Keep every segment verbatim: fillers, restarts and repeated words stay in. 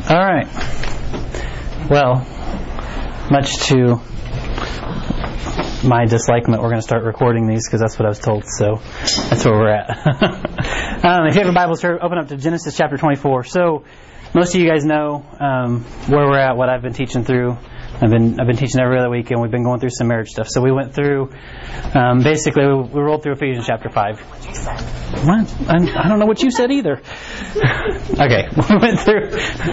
All right. Well, much to my dislikement, we're going to start recording these because that's what I was told. So that's where we're at. um, if you have a Bible, open up to Genesis chapter twenty-four. So most of you guys know um, where we're at, what I've been teaching through. I've been I've been teaching every other week, and we've been going through some marriage stuff. So we went through, um, basically, we, we rolled through Ephesians chapter five. What? I, I don't know what you said either. Okay, we went through.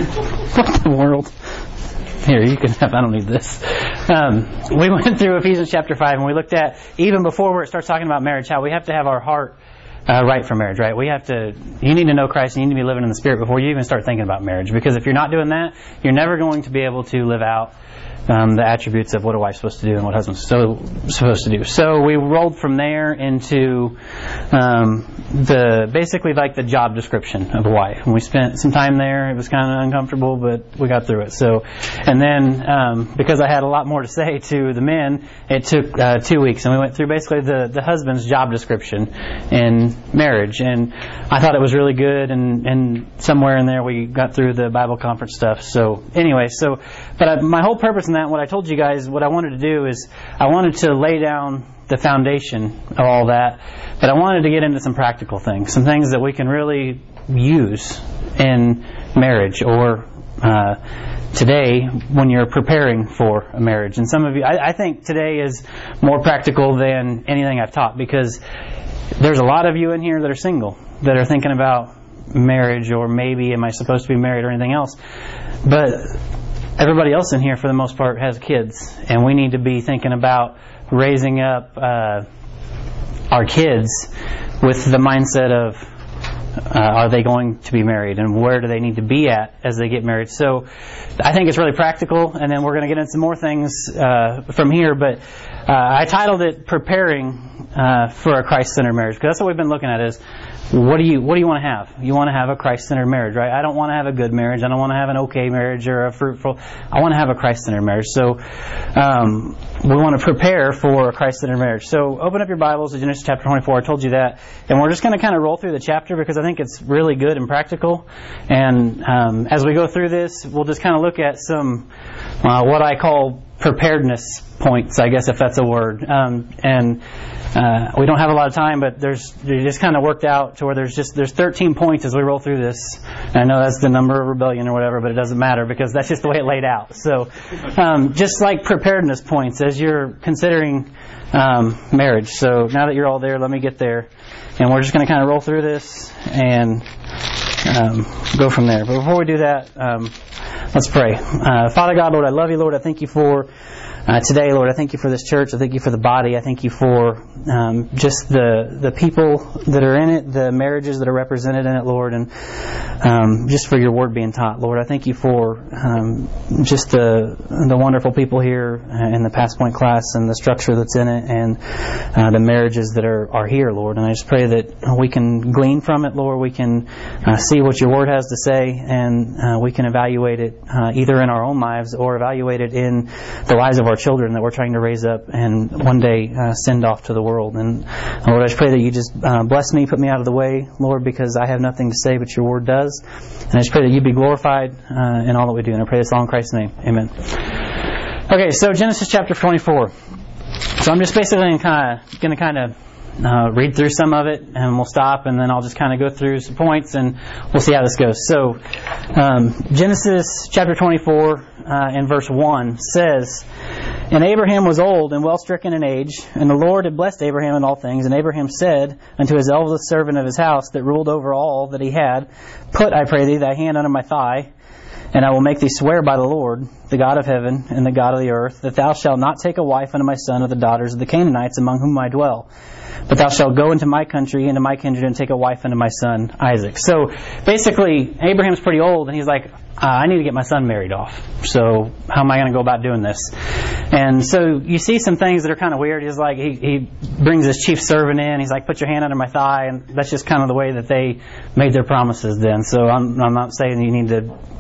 What the world? Here, you can have. I don't need this. Um, we went through Ephesians chapter five, and we looked at, even before where it starts talking about marriage, how we have to have our heart Uh, right for marriage, right? We have to, you need to know Christ, and you need to be living in the Spirit before you even start thinking about marriage. Because if you're not doing that, you're never going to be able to live out um, the attributes of what a wife's supposed to do and what a husband's so, supposed to do. So we rolled from there into um, the basically like the job description of a wife. And we spent some time there. It was kind of uncomfortable, but we got through it. So, and then um, because I had a lot more to say to the men, it took uh, two weeks, and we went through basically the, the husband's job description in marriage, and I thought it was really good, and, and somewhere in there we got through the Bible conference stuff. So anyway, so but I, my whole purpose in that, what I told you guys, what I wanted to do is I wanted to lay down the foundation of all that, but I wanted to get into some practical things, some things that we can really use in marriage or uh, today when you're preparing for a marriage. And some of you, I, I think today is more practical than anything I've taught, because there's a lot of you in here that are single, that are thinking about marriage, or maybe am I supposed to be married or anything else. But everybody else in here, for the most part, has kids, and we need to be thinking about raising up uh, our kids with the mindset of uh, are they going to be married, and where do they need to be at as they get married. So I think it's really practical, and then we're going to get into some more things uh, from here, but uh, I titled it Preparing uh, for a Christ-Centered Marriage, because that's what we've been looking at is what do you what do you want to have? You want to have a Christ-centered marriage, right? I don't want to have a good marriage. I don't want to have an okay marriage or a fruitful. I want to have a Christ-centered marriage. So um, we want to prepare for a Christ-centered marriage. So open up your Bibles to Genesis chapter twenty-four. I told you that. And we're just going to kind of roll through the chapter because I think it's really good and practical. And um, as we go through this, we'll just kind of look at some uh, what I call preparedness points, I guess, if that's a word. Um, and uh, we don't have a lot of time, but there's they just kind of worked out to where there's just there's thirteen points as we roll through this. And I know that's the number of rebellion or whatever, but it doesn't matter because that's just the way it laid out. So um, just like preparedness points as you're considering um, marriage. So now that you're all there, let me get there. And we're just going to kind of roll through this and um, go from there. But before we do that, um, let's pray. Uh, Father God, Lord, I love you, Lord. I thank you for uh, today, Lord. I thank you for this church. I thank you for the body. I thank you for um, just the the people that are in it, the marriages that are represented in it, Lord, and um, just for your word being taught, Lord. I thank you for um, just the the wonderful people here in the Past Point class and the structure that's in it, and uh, the marriages that are, are here, Lord. And I just pray that we can glean from it, Lord. We can uh, see what your word has to say, and uh, we can evaluate it uh, either in our own lives or evaluate it in the lives of our children that we're trying to raise up and one day uh, send off to the world. And Lord, I just pray that you just uh, bless me, put me out of the way, Lord, because I have nothing to say, but your word does. And I just pray that you be glorified uh, in all that we do. And I pray this all in Christ's name. Amen. Okay, so Genesis chapter twenty-four. So I'm just basically kind of going to kind of Uh, read through some of it, and we'll stop, and then I'll just kind of go through some points, and we'll see how this goes. So, um, Genesis chapter twenty-four, uh, in verse one says, "And Abraham was old and well stricken in age, and the Lord had blessed Abraham in all things. And Abraham said unto his eldest servant of his house that ruled over all that he had, Put, I pray thee, thy hand under my thigh, and I will make thee swear by the Lord, the God of heaven and the God of the earth, that thou shalt not take a wife unto my son of the daughters of the Canaanites among whom I dwell. But thou shalt go into my country, into my kindred, and take a wife unto my son Isaac." So basically, Abraham's pretty old, and he's like, uh, I need to get my son married off. So how am I going to go about doing this? And so you see some things that are kind of weird. He's like, he, he brings his chief servant in. He's like, put your hand under my thigh. And that's just kind of the way that they made their promises then. So I'm, I'm not saying you need to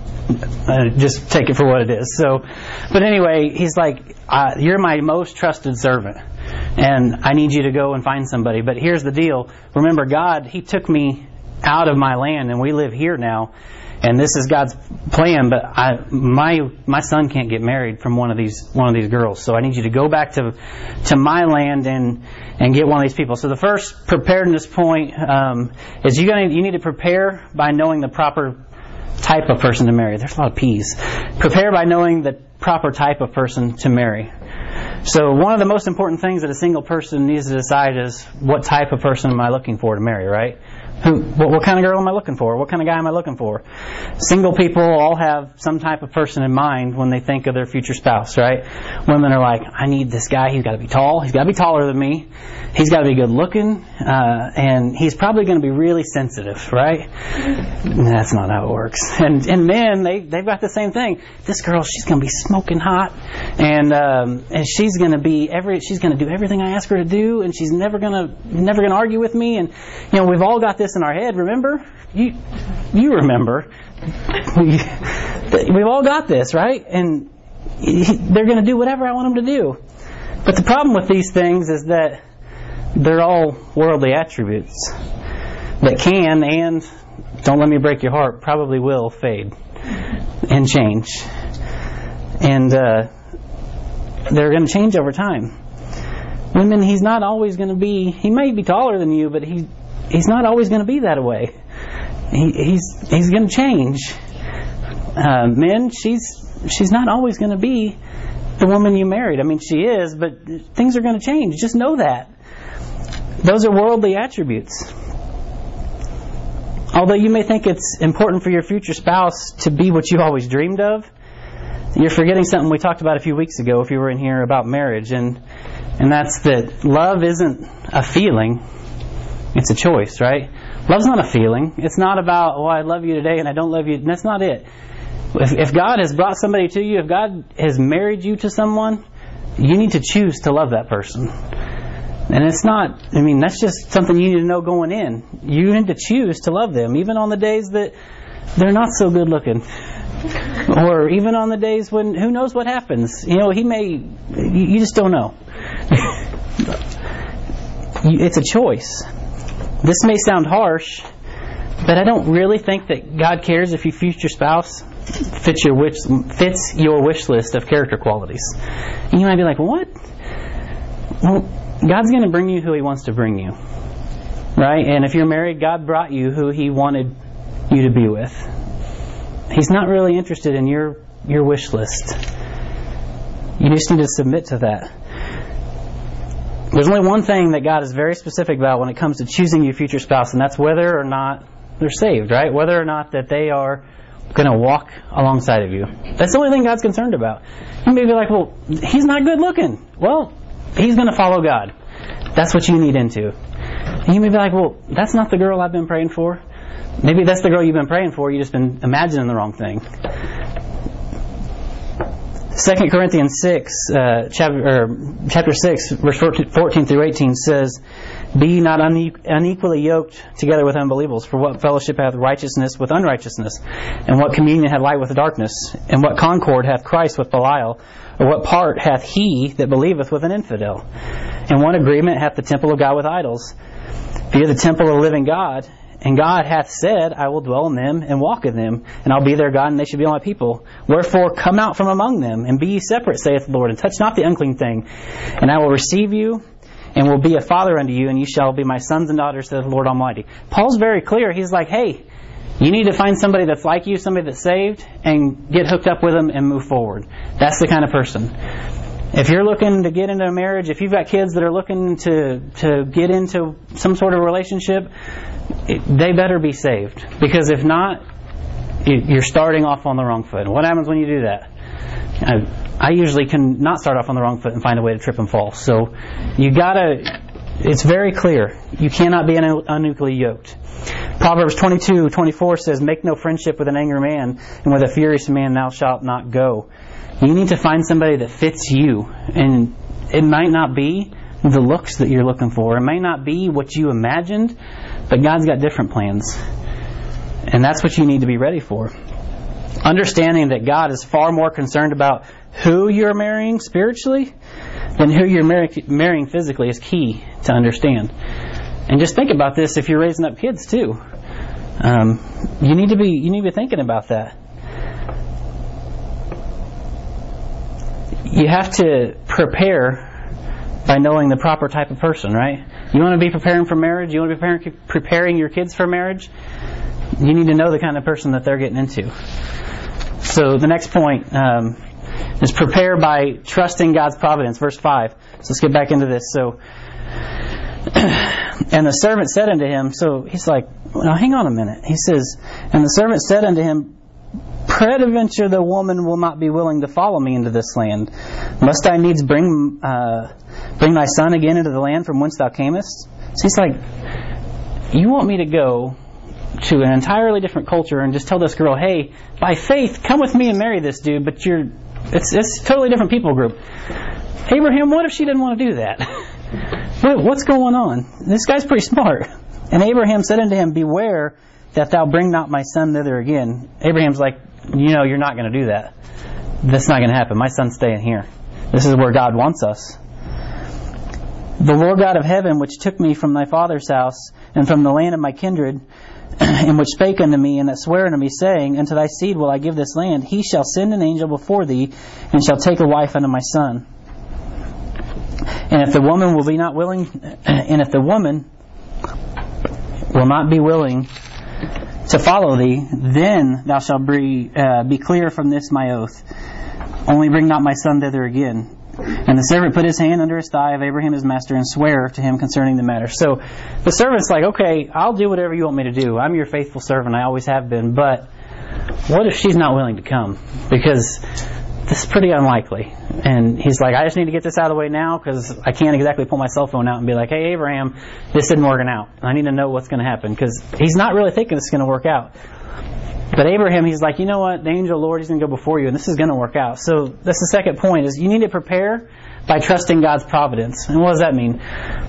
Uh, just take it for what it is. So, but anyway, he's like, uh, you're my most trusted servant, and I need you to go and find somebody. But here's the deal. Remember, God, He took me out of my land and we live here now, and this is God's plan, but I, my my son can't get married from one of these one of these girls. So I need you to go back to to my land and and get one of these people. So the first preparedness point um, is you gonna you need to prepare by knowing the proper type of person to marry. There's a lot of P's. Prepare by knowing the proper type of person to marry. So one of the most important things that a single person needs to decide is, what type of person am I looking for to marry, right? Who, what, what kind of girl am I looking for? What kind of guy am I looking for? Single people all have some type of person in mind when they think of their future spouse, right? Women are like, I need this guy. He's got to be tall. He's got to be taller than me. He's got to be good looking. Uh, and he's probably going to be really sensitive, right? That's not how it works. And and men, they, they've got the same thing. This girl, she's going to be smoking hot. And um, and she's going to be every she's going to do everything I ask her to do. And she's never going to never going to argue with me. And, you know, we've all got this in our head. Remember? You you remember. We've all got this, right? And they're going to do whatever I want them to do. But the problem with these things is that they're all worldly attributes that can and, don't let me break your heart, probably will fade and change. And uh, they're going to change over time. Women, he's not always going to be, he may be taller than you, but he he's not always going to be that way. He, he's he's going to change. Uh, men, she's she's not always going to be the woman you married. I mean, she is, but things are going to change. Just know that. Those are worldly attributes. Although you may think it's important for your future spouse to be what you always dreamed of, you're forgetting something we talked about a few weeks ago if you were in here about marriage, and and that's that love isn't a feeling, it's a choice, right? Love's not a feeling. It's not about, oh, I love you today and I don't love you. That's not it. If, if God has brought somebody to you, if God has married you to someone, you need to choose to love that person. And it's not, I mean, that's just something you need to know going in. You need to choose to love them, even on the days that they're not so good looking. Or even on the days when, who knows what happens. You know, he may, you, you just don't know. It's a choice. This may sound harsh, but I don't really think that God cares if your future spouse fits your wish, fits your wish list of character qualities. And you might be like, what? Well, God's going to bring you who He wants to bring you, right? And if you're married, God brought you who He wanted you to be with. He's not really interested in your your wish list. You just need to submit to that. There's only one thing that God is very specific about when it comes to choosing your future spouse, and that's whether or not they're saved, right? Whether or not that they are going to walk alongside of you. That's the only thing God's concerned about. You may be like, well, he's not good looking. Well, he's going to follow God. That's what you need into. And you may be like, well, that's not the girl I've been praying for. Maybe that's the girl you've been praying for. You've just been imagining the wrong thing. Second Corinthians six, uh, chapter, or chapter six, verse fourteen through eighteen says, "Be ye not une- unequally yoked together with unbelievers. For what fellowship hath righteousness with unrighteousness? And what communion hath light with darkness? And what concord hath Christ with Belial? Or what part hath he that believeth with an infidel? And what agreement hath the temple of God with idols? Be ye the temple of the living God. And God hath said, I will dwell in them and walk in them, and I'll be their God, and they shall be my people. Wherefore come out from among them, and be ye separate, saith the Lord, and touch not the unclean thing. And I will receive you, and will be a father unto you, and ye shall be my sons and daughters, saith the Lord Almighty." Paul's very clear. He's like, hey, you need to find somebody that's like you, somebody that's saved, and get hooked up with them and move forward. That's the kind of person. If you're looking to get into a marriage, if you've got kids that are looking to to get into some sort of relationship, it, they better be saved. Because if not, you're starting off on the wrong foot. And what happens when you do that? I, I usually can not start off on the wrong foot and find a way to trip and fall. So you gotta, it's very clear. You cannot be unequally yoked. Proverbs twenty-two twenty-four says, "Make no friendship with an angry man, and with a furious man thou shalt not go." You need to find somebody that fits you. And it might not be the looks that you're looking for. It may not be what you imagined, but God's got different plans. And that's what you need to be ready for. Understanding that God is far more concerned about who you're marrying spiritually than who you're marry- marrying physically is key to understand. And just think about this if you're raising up kids too. Um, you need to be you need to be thinking about that. You have to prepare by knowing the proper type of person, right? You want to be preparing for marriage? You want to be preparing, preparing your kids for marriage? You need to know the kind of person that they're getting into. So the next point um, is prepare by trusting God's providence. Verse five. So let's get back into this. So, and the servant said unto him, so he's like, now hang on a minute. He says, and the servant said unto him, peradventure the woman will not be willing to follow me into this land. Must I needs bring uh, bring thy son again into the land from whence thou camest? So he's like, you want me to go to an entirely different culture and just tell this girl, hey, by faith, come with me and marry this dude, but you're it's it's a totally different people group. Abraham, what if she didn't want to do that? What, what's going on? This guy's pretty smart. And Abraham said unto him, beware that thou bring not my son thither again. Abraham's like, you know, you're not going to do that. That's not going to happen. My son's staying here. This is where God wants us. The Lord God of heaven, which took me from thy father's house and from the land of my kindred, and which spake unto me, and that sware unto me, saying, unto thy seed will I give this land, he shall send an angel before thee, and shall take a wife unto my son. And if the woman will be not willing, and if the woman will not be willing to follow thee, then thou shalt be, uh, be clear from this my oath. Only bring not my son thither again. And the servant put his hand under his thigh of Abraham his master, and sware to him concerning the matter. So the servant's like, okay, I'll do whatever you want me to do. I'm your faithful servant. I always have been. But what if she's not willing to come? Because this is pretty unlikely. And he's like, I just need to get this out of the way now, because I can't exactly pull my cell phone out and be like, hey, Abraham, this isn't working out. I need to know what's going to happen, because he's not really thinking it's going to work out. But Abraham, he's like, you know what? The angel of the Lord, he's going to go before you, and this is going to work out. So that's the second point, is you need to prepare by trusting God's providence. And what does that mean?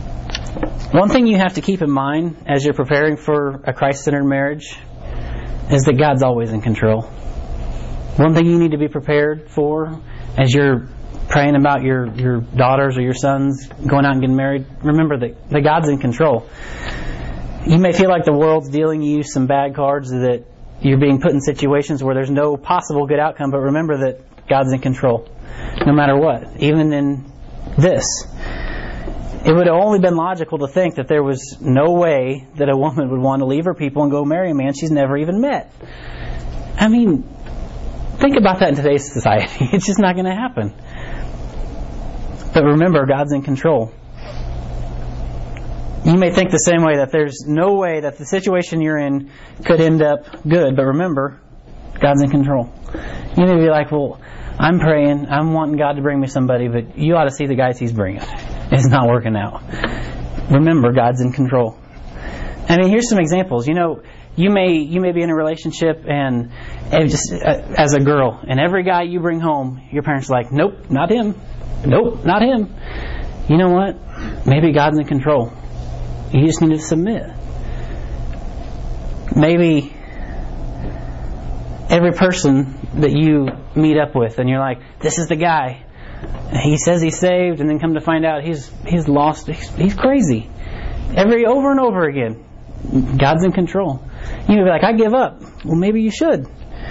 One thing you have to keep in mind as you're preparing for a Christ-centered marriage is that God's always in control. One thing you need to be prepared for as you're praying about your, your daughters or your sons going out and getting married, remember that, that God's in control. You may feel like the world's dealing you some bad cards, that you're being put in situations where there's no possible good outcome, but remember that God's in control no matter what, even in this. It would have only been logical to think that there was no way that a woman would want to leave her people and go marry a man she's never even met. I mean, think about that in today's society. It's just not going to happen. But remember, God's in control. You may think the same way, that there's no way that the situation you're in could end up good, but remember, God's in control. You may be like, well, I'm praying, I'm wanting God to bring me somebody, but you ought to see the guys he's bringing. It's not working out. Remember, God's in control. I mean, here's some examples. You know, you may you may be in a relationship, and, and just uh, as a girl, and every guy you bring home, your parents are like, nope, not him. Nope, not him. You know what? Maybe God's in control. You just need to submit. Maybe every person that you meet up with, and you're like, this is the guy. He says he's saved, and then come to find out he's he's lost. He's, he's crazy. Every over and over again. God's in control. You may be like, I give up. Well, maybe you should.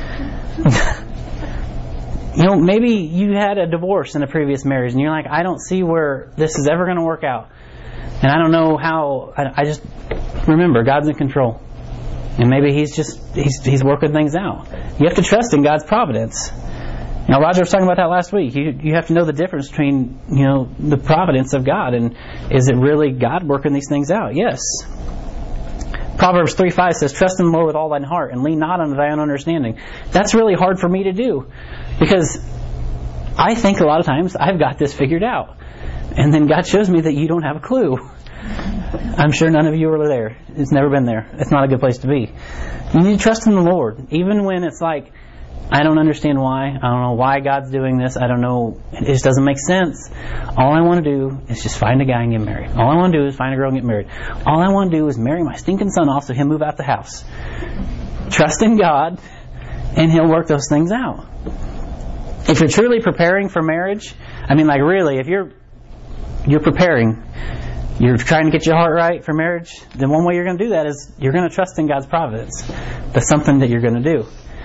You know, maybe you had a divorce in a previous marriage, and you're like, I don't see where this is ever going to work out. And I don't know how. I, I just remember God's in control, and maybe He's just He's He's working things out. You have to trust in God's providence. Now, Roger was talking about that last week. You you have to know the difference between, you know, the providence of God, and is it really God working these things out? Yes. Proverbs three five says, trust in the Lord with all thine heart, and lean not unto thy own understanding. That's really hard for me to do, because I think a lot of times I've got this figured out. And then God shows me that you don't have a clue. I'm sure none of you are there. It's never been there. It's not a good place to be. You need to trust in the Lord, even when it's like, I don't understand why. I don't know why God's doing this. I don't know. It just doesn't make sense. All I want to do is just find a guy and get married. All I want to do is find a girl and get married. All I want to do is marry my stinking son off so he'll move out the house. Trust in God, and He'll work those things out. If you're truly preparing for marriage, I mean, like really, if you're you're preparing, you're trying to get your heart right for marriage, then one way you're going to do that is you're going to trust in God's providence. That's something that you're going to do.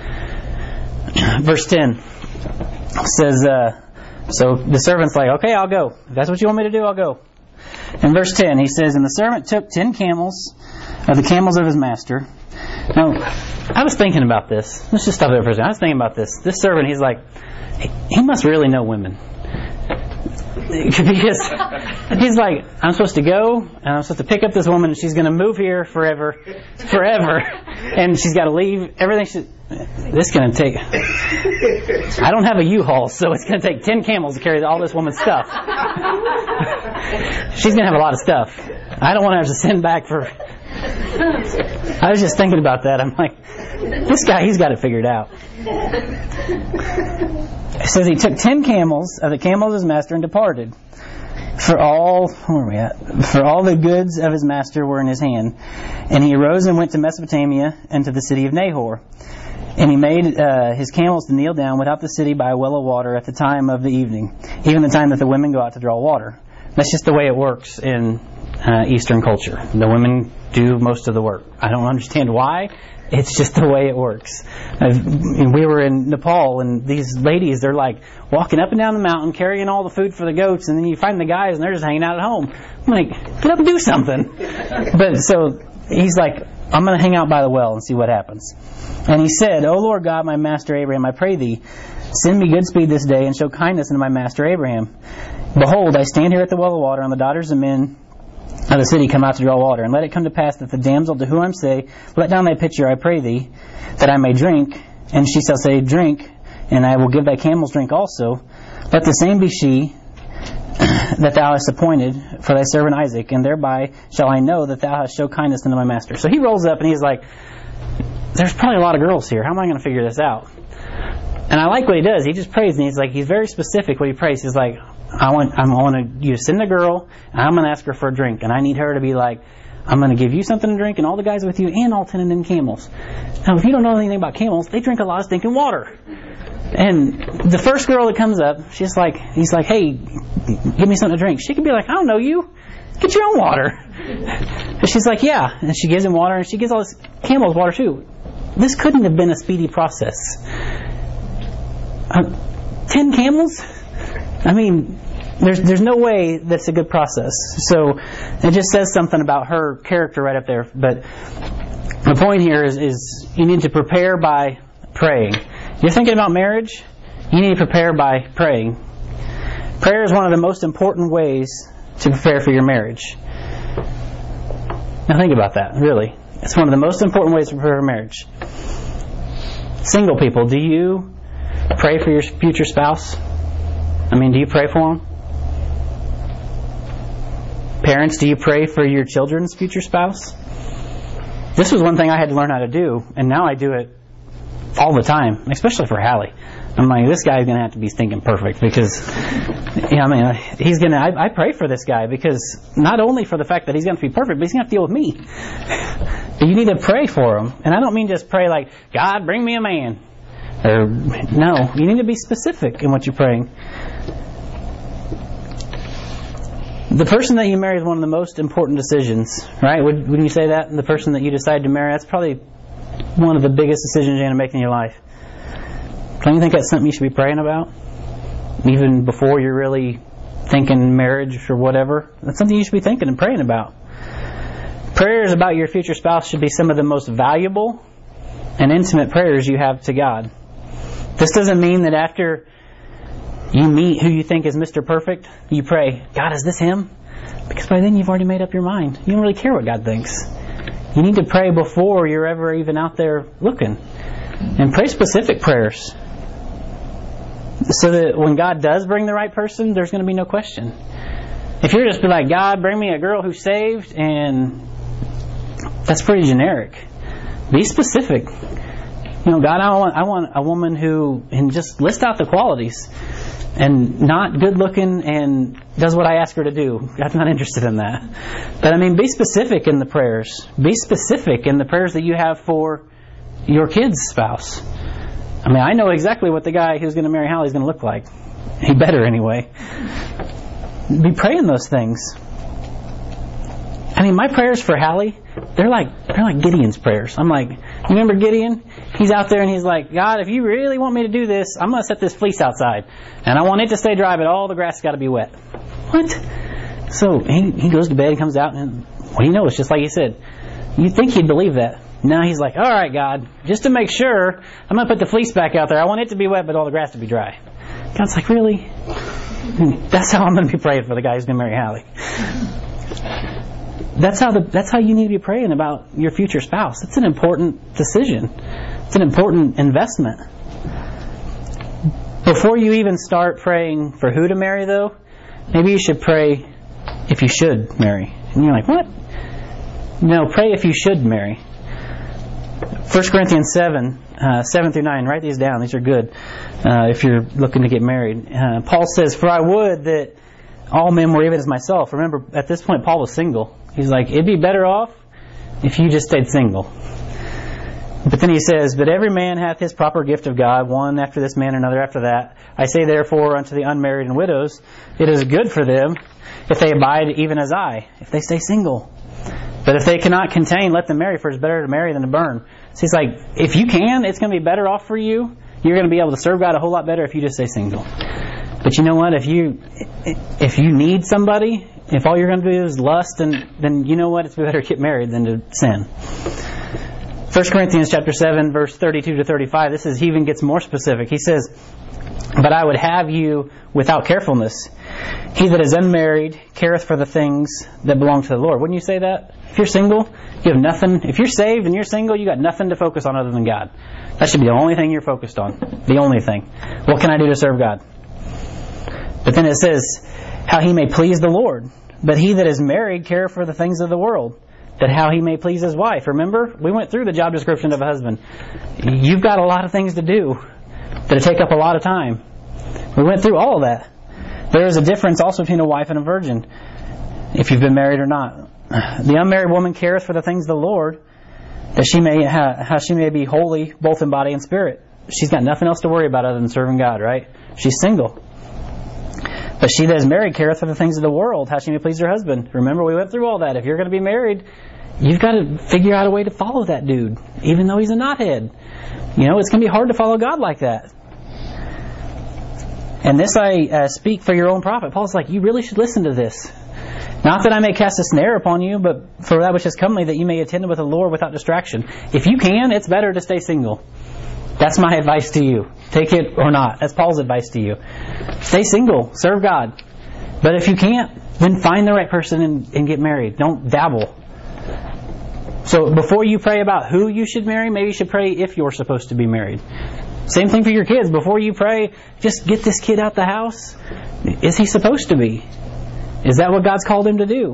Verse ten says, uh, so the servant's like, okay, I'll go. If that's what you want me to do, I'll go. In verse ten, he says, and the servant took ten camels of the camels of his master. Now, I was thinking about this. Let's just stop there for a second. I was thinking about this. This servant, he's like, he must really know women. Because he's like, I'm supposed to go, and I'm supposed to pick up this woman, and she's going to move here forever, forever, and she's got to leave. Everything she, this is going to take, I don't have a U-Haul, so it's going to take ten camels to carry all this woman's stuff. She's going to have a lot of stuff. I don't want to have to send back for, I was just thinking about that. I'm like, this guy, he's got it figured out. It says he took ten camels of the camels of his master and departed. For all, where are we at? For all the goods of his master were in his hand. And he arose and went to Mesopotamia and to the city of Nahor. And he made uh, his camels to kneel down without the city by a well of water at the time of the evening, even the time that the women go out to draw water. That's just the way it works in uh, Eastern culture. The women do most of the work. I don't understand why. It's just the way it works. Uh, we were in Nepal, and these ladies, they're like walking up and down the mountain, carrying all the food for the goats, and then you find the guys, and they're just hanging out at home. I'm like, get up and do something. But so he's like, I'm going to hang out by the well and see what happens. And he said, O Lord God, my master Abraham, I pray thee, send me good speed this day, and show kindness unto my master Abraham. Behold, I stand here at the well of water, and the daughters of men of the city come out to draw water. And let it come to pass that the damsel to whom I say, let down thy pitcher, I pray thee, that I may drink. And she shall say, drink, and I will give thy camels drink also. Let the same be she that thou hast appointed for thy servant Isaac, and thereby shall I know that thou hast showed kindness unto my master. So he rolls up and he's like, there's probably a lot of girls here. How am I going to figure this out? And I like what he does. He just prays, and he's like, he's very specific what he prays. He's like, I want, I want you to send a girl, and I'm going to ask her for a drink, and I need her to be like, I'm going to give you something to drink, and all the guys with you, and all ten of them camels. Now, if you don't know anything about camels, they drink a lot of stinking water. And the first girl that comes up, she's like, he's like, hey, give me something to drink. She could be like, I don't know you. Get your own water. But she's like, yeah. And she gives him water, and she gives all his camels water too. This couldn't have been a speedy process. Uh, ten camels? I mean, there's there's no way that's a good process. So it just says something about her character right up there. But the point here is, is you need to prepare by praying. You're thinking about marriage? You need to prepare by praying. Prayer is one of the most important ways to prepare for your marriage. Now think about that, really. It's one of the most important ways to prepare for marriage. Single people, do you pray for your future spouse? I mean, do you pray for them? Parents, do you pray for your children's future spouse? This was one thing I had to learn how to do, and now I do it all the time, especially for Hallie. I'm like, this guy's going to have to be thinking perfect because, you know, I mean, he's going to, I, I pray for this guy because not only for the fact that he's going to be perfect, but he's going to have to deal with me. You need to pray for him. And I don't mean just pray like, God, bring me a man. Or, no, you need to be specific in what you're praying. The person that you marry is one of the most important decisions, right? Would, wouldn't you say that? The person that you decide to marry, that's probably one of the biggest decisions you're going to make in your life. Don't you think that's something you should be praying about? Even before you're really thinking marriage or whatever? That's something you should be thinking and praying about. Prayers about your future spouse should be some of the most valuable and intimate prayers you have to God. This doesn't mean that after you meet who you think is Mister Perfect, you pray, God, is this him? Because by then you've already made up your mind. You don't really care what God thinks. You need to pray before you're ever even out there looking. And pray specific prayers. So that when God does bring the right person, there's going to be no question. If you're just be like, God, bring me a girl who's saved, and that's pretty generic. Be specific. You know, God, I want I want a woman who, and just list out the qualities, and not good looking and does what I ask her to do. God's not interested in that. But I mean, be specific in the prayers. Be specific in the prayers that you have for your kid's spouse. I mean, I know exactly what the guy who's going to marry Hallie is going to look like. He better anyway. Be praying those things. I mean, my prayers for Hallie, they're like they're like Gideon's prayers. I'm like, you remember Gideon? He's out there and he's like, God, if you really want me to do this, I'm going to set this fleece outside. And I want it to stay dry, but all the grass has got to be wet. What? So he, he goes to bed, he comes out, and what do you know? It's just like he said. You'd think he'd believe that. Now he's like, all right, God, just to make sure, I'm going to put the fleece back out there. I want it to be wet, but all the grass to be dry. God's like, really? That's how I'm going to be praying for the guy who's going to marry Hallie. That's how the that's how you need to be praying about your future spouse. It's an important decision. It's an important investment. Before you even start praying for who to marry, though, maybe you should pray if you should marry. And you're like, what? No, pray if you should marry. First Corinthians seven, uh, seven through nine. Write these down. These are good uh, if you're looking to get married. Uh, Paul says, "For I would that all men were even as myself." Remember, at this point, Paul was single. He's like, it'd be better off if you just stayed single. But then he says, "But every man hath his proper gift of God, one after this man, another after that. I say therefore unto the unmarried and widows, it is good for them if they abide even as I, if they stay single. But if they cannot contain, let them marry, for it's better to marry than to burn." So he's like, if you can, it's going to be better off for you. You're going to be able to serve God a whole lot better if you just stay single. But you know what? If you if you need somebody, if all you're going to do is lust, then, then you know what? It's better to get married than to sin. First Corinthians chapter seven, verse thirty-two to thirty-five, this is, he even gets more specific. He says, "But I would have you without carefulness. He that is unmarried careth for the things that belong to the Lord." Wouldn't you say that? If you're single, you have nothing. If you're saved and you're single, you got nothing to focus on other than God. That should be the only thing you're focused on. The only thing. What can I do to serve God? But then it says, how he may please the Lord. But he that is married careth for the things of the world, that how he may please his wife. Remember, we went through the job description of a husband. You've got a lot of things to do that take up a lot of time. We went through all of that. There is a difference also between a wife and a virgin, if you've been married or not. The unmarried woman careth for the things of the Lord, that she may ha- how she may be holy both in body and spirit. She's got nothing else to worry about other than serving God, right? She's single. But she that is married careth for the things of the world, how she may please her husband. Remember, we went through all that. If you're going to be married, you've got to figure out a way to follow that dude, even though he's a knothead. You know, it's going to be hard to follow God like that. And this I uh, speak for your own profit. Paul's like, you really should listen to this. Not that I may cast a snare upon you, but for that which is comely, that you may attend with the Lord without distraction. If you can, it's better to stay single. That's my advice to you. Take it or not. That's Paul's advice to you. Stay single. Serve God. But if you can't, then find the right person and, and get married. Don't dabble. So before you pray about who you should marry, maybe you should pray if you're supposed to be married. Same thing for your kids. Before you pray, just get this kid out the house. Is he supposed to be? Is that what God's called him to do?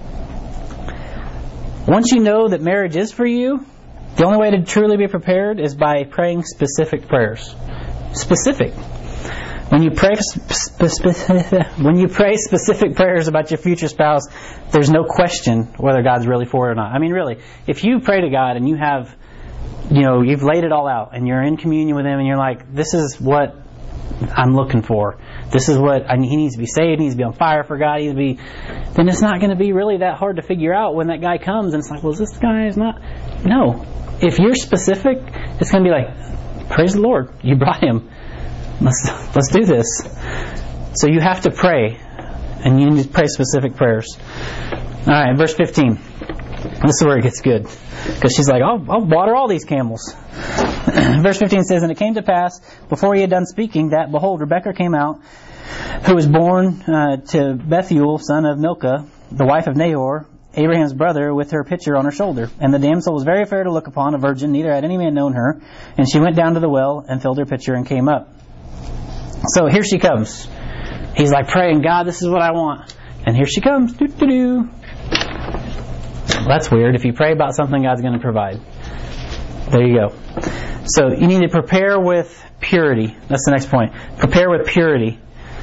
Once you know that marriage is for you, the only way to truly be prepared is by praying specific prayers. Specific. When you pray spe- when you pray specific prayers about your future spouse, there's no question whether God's really for it or not. I mean, really, if you pray to God and you have, you know, you've laid it all out and you're in communion with Him and you're like, this is what I'm looking for. This is what I, he needs to be saved. He needs to be on fire for God. He needs to be. Then it's not going to be really that hard to figure out when that guy comes and it's like, well, is this guy is not? No. If you're specific, it's going to be like, praise the Lord, you brought him. Let's let's do this. So you have to pray, and you need to pray specific prayers. All right, verse fifteen. This is where it gets good, because she's like, I'll, I'll water all these camels. Verse fifteen says, "And it came to pass, before he had done speaking, that, behold, Rebekah came out, who was born uh, to Bethuel, son of Milcah, the wife of Nahor, Abraham's brother, with her pitcher on her shoulder. And the damsel was very fair to look upon, a virgin, neither had any man known her. And she went down to the well, and filled her pitcher, and came up." So here she comes. He's like praying, God, this is what I want. And here she comes. Doo-doo-doo. Well, that's weird. If you pray about something, God's going to provide. There you go. So you need to prepare with purity. That's the next point. Prepare with purity.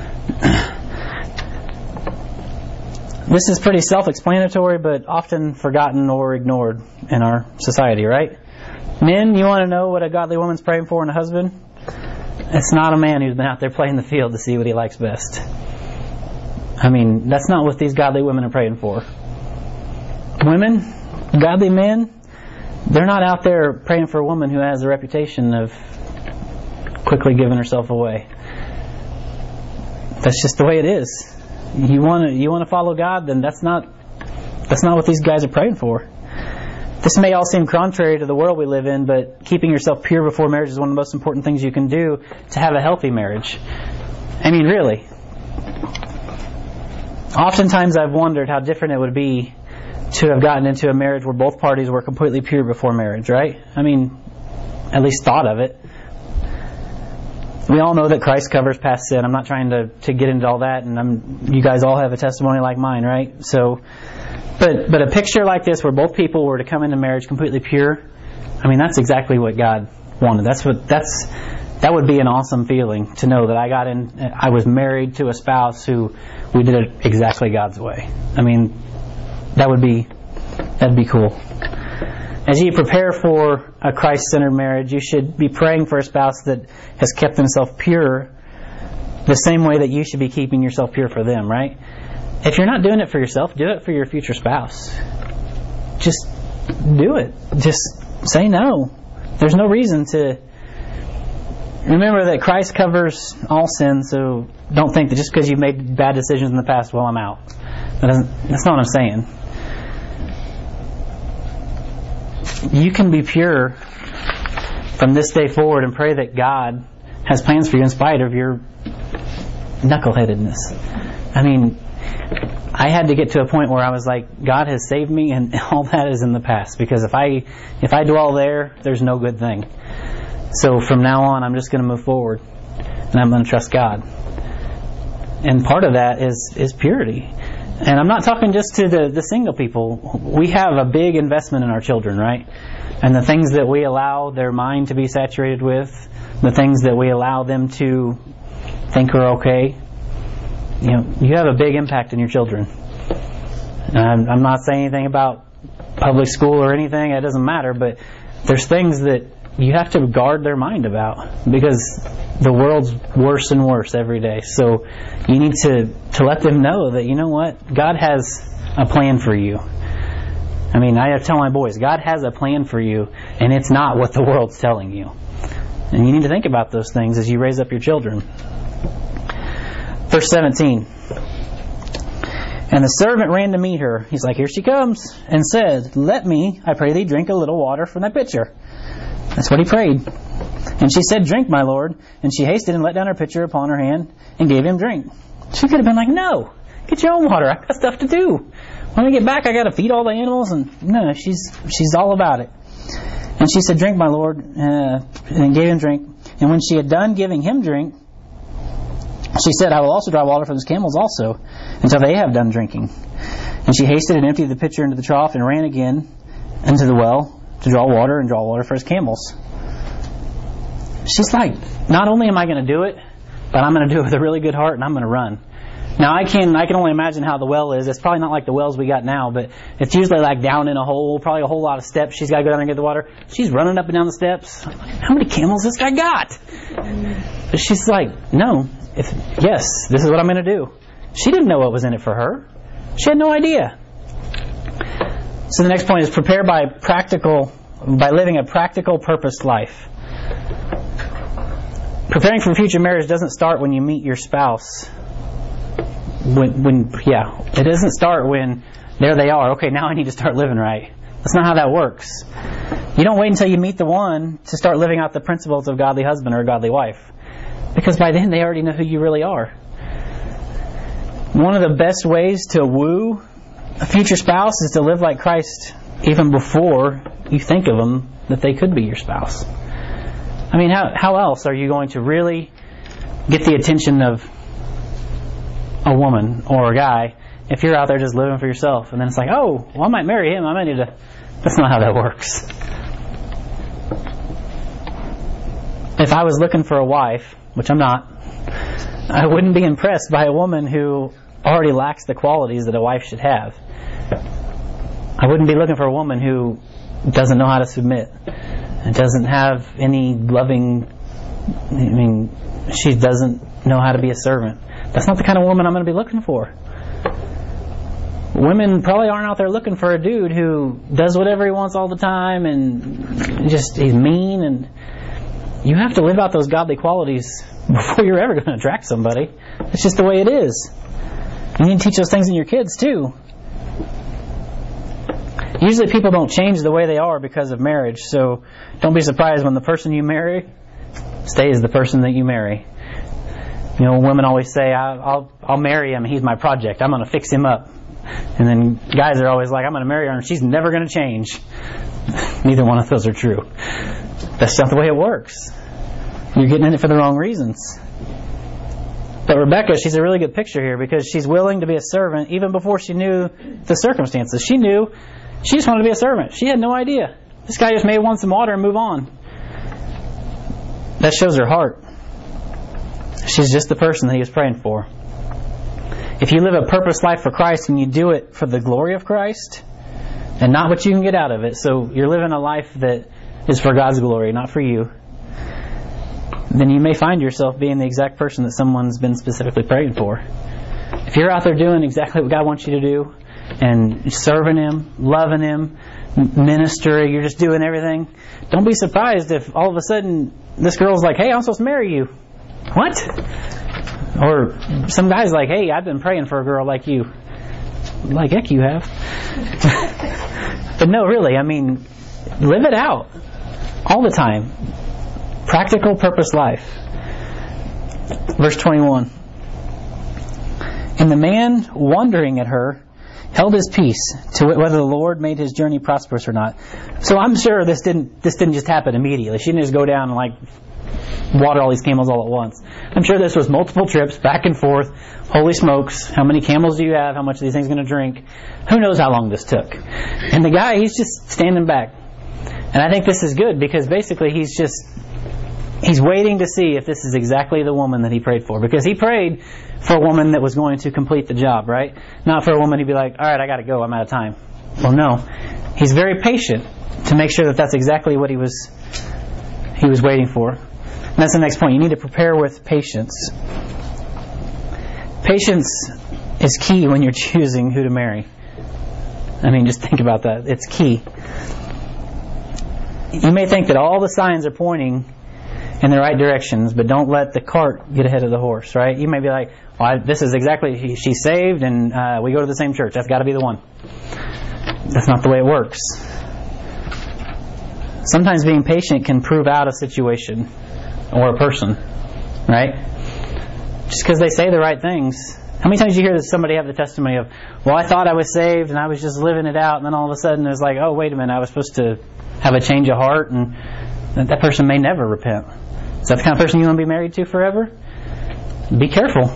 This is pretty self-explanatory, but often forgotten or ignored in our society, right? Men, you want to know what a godly woman's praying for in a husband? It's not a man who's been out there playing the field to see what he likes best. I mean, that's not what these godly women are praying for. women, godly men, they're not out there praying for a woman who has a reputation of quickly giving herself away. That's just the way it is. You want to you want to follow God, then that's not that's not what these guys are praying for. This may all seem contrary to the world we live in, but keeping yourself pure before marriage is one of the most important things you can do to have a healthy marriage. I mean, really. Oftentimes I've wondered how different it would be to have gotten into a marriage where both parties were completely pure before marriage, right? I mean, at least thought of it. We all know that Christ covers past sin. I'm not trying to, to get into all that, and I'm, you guys all have a testimony like mine, right? So, but but a picture like this where both people were to come into marriage completely pure, I mean, that's exactly what God wanted. That's what that's that would be an awesome feeling to know that I got in. I was married to a spouse who we did it exactly God's way. I mean, that would be that'd be cool. As you prepare for a Christ-centered marriage, you should be praying for a spouse that has kept themselves pure the same way that you should be keeping yourself pure for them, right? If you're not doing it for yourself, do it for your future spouse. Just do it. Just say no. There's no reason to... Remember that Christ covers all sin, so don't think that just because you've made bad decisions in the past, well, I'm out. That doesn't, that's not what I'm saying. You can be pure from this day forward and pray that God has plans for you in spite of your knuckleheadedness. I mean, I had to get to a point where I was like, God has saved me and all that is in the past, because if I if I dwell there, there's no good thing. So from now on, I'm just going to move forward and I'm going to trust God. And part of that is is purity. And I'm not talking just to the, the single people. We have a big investment in our children, right? And the things that we allow their mind to be saturated with, the things that we allow them to think are okay, you know, you have a big impact in your children. And I'm, I'm not saying anything about public school or anything. It doesn't matter. But there's things that you have to guard their mind about, because the world's worse and worse every day. So you need to, to let them know that, you know what, God has a plan for you. I mean, I tell my boys, God has a plan for you, and it's not what the world's telling you. And you need to think about those things as you raise up your children. Verse seventeen. And the servant ran to meet her. He's like, here she comes. And said, let me, I pray thee, drink a little water from thy pitcher. That's what he prayed. And she said, drink, my lord. And she hasted and let down her pitcher upon her hand and gave him drink. She could have been like, no, get your own water. I've got stuff to do. When I get back, I got to feed all the animals. And no, she's she's all about it. And she said, drink, my lord, uh, and gave him drink. And when she had done giving him drink, she said, I will also draw water for those camels also, until they have done drinking. And she hasted and emptied the pitcher into the trough and ran again into the well to draw water and draw water for his camels. She's like, not only am I going to do it, but I'm going to do it with a really good heart and I'm going to run. Now I can I can only imagine how the well is. It's probably not like the wells we got now, but it's usually like down in a hole, probably a whole lot of steps. She's got to go down and get the water. She's running up and down the steps. How many camels this guy got? But she's like, no, if yes, this is what I'm going to do. She didn't know what was in it for her. She had no idea. So the next point is prepare by practical, by living a practical, purposed life. Preparing for future marriage doesn't start when you meet your spouse. When, when, yeah, it doesn't start when there they are. Okay, now I need to start living right. That's not how that works. You don't wait until you meet the one to start living out the principles of a godly husband or a godly wife, because by then they already know who you really are. One of the best ways to woo a future spouse is to live like Christ even before you think of them that they could be your spouse. I mean, how how else are you going to really get the attention of a woman or a guy if you're out there just living for yourself? And then it's like, oh, well, I might marry him. I might need to... That's not how that works. If I was looking for a wife, which I'm not, I wouldn't be impressed by a woman who already lacks the qualities that a wife should have. I wouldn't be looking for a woman who doesn't know how to submit and doesn't have any loving... I mean, she doesn't know how to be a servant. That's not the kind of woman I'm going to be looking for. women probably aren't out there looking for a dude who does whatever he wants all the time and just he's mean. And you have to live out those godly qualities before you're ever going to attract somebody. It's just the way it is. You need to teach those things in your kids too. Usually people don't change the way they are because of marriage, so don't be surprised when the person you marry stays the person that you marry. You know, women always say, I'll, I'll, I'll marry him, he's my project, I'm going to fix him up. And then guys are always like, I'm going to marry her and she's never going to change. Neither one of those are true. That's not the way it works. You're getting in it for the wrong reasons. But Rebecca, she's a really good picture here because she's willing to be a servant even before she knew the circumstances. She knew she just wanted to be a servant. She had no idea. This guy just may want some water and move on. That shows her heart. She's just the person that he was praying for. If you live a purpose life for Christ and you do it for the glory of Christ and not what you can get out of it, so you're living a life that is for God's glory, not for you, then you may find yourself being the exact person that someone's been specifically praying for. If you're out there doing exactly what God wants you to do and serving Him, loving Him, ministering, you're just doing everything, don't be surprised if all of a sudden this girl's like, hey, I'm supposed to marry you. What? Or some guy's like, hey, I've been praying for a girl like you. Like, heck, you have. But no, really, I mean, live it out all the time. Practical purpose life. Verse twenty-one. And the man, wondering at her, held his peace to whether the Lord made his journey prosperous or not. So I'm sure this didn't this didn't just happen immediately. She didn't just go down and like water all these camels all at once. I'm sure this was multiple trips back and forth. Holy smokes, how many camels do you have? How much are these things going to drink? Who knows how long this took? And the guy, he's just standing back. And I think this is good because basically he's just he's waiting to see if this is exactly the woman that he prayed for. Because he prayed for a woman that was going to complete the job, right? Not for a woman who'd be like, all right, I got to go, I'm out of time. Well, no. He's very patient to make sure that that's exactly what he was he was waiting for. And that's the next point. You need to prepare with patience. Patience is key when you're choosing who to marry. I mean, just think about that. It's key. You may think that all the signs are pointing in the right directions, but don't let the cart get ahead of the horse, right? You may be like, well, I, this is exactly, she's saved and uh, we go to the same church. That's got to be the one. That's not the way it works. Sometimes being patient can prove out a situation or a person, right? Just because they say the right things. How many times do you hear somebody have the testimony of, well, I thought I was saved and I was just living it out, and then all of a sudden it's like, oh, wait a minute, I was supposed to have a change of heart, and that person may never repent. Is that the kind of person you want to be married to forever? Be careful.